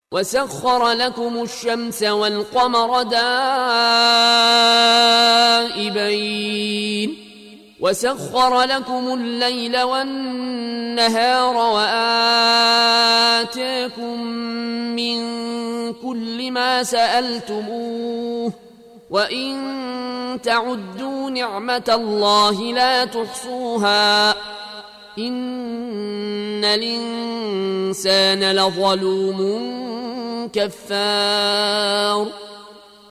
وسخر لكم الشمس والقمر دائبين وسخر لكم الليل والنهار وآتاكم من كل ما سألتموه وإن تعدوا نعمة الله لا تحصوها إن الإنسان لظلوم كفار